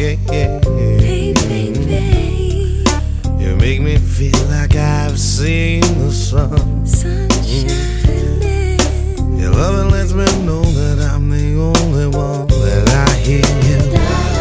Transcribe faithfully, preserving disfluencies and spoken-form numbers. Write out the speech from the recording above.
yeah, yeah. Baby, baby, You make me feel like I've seen the sun.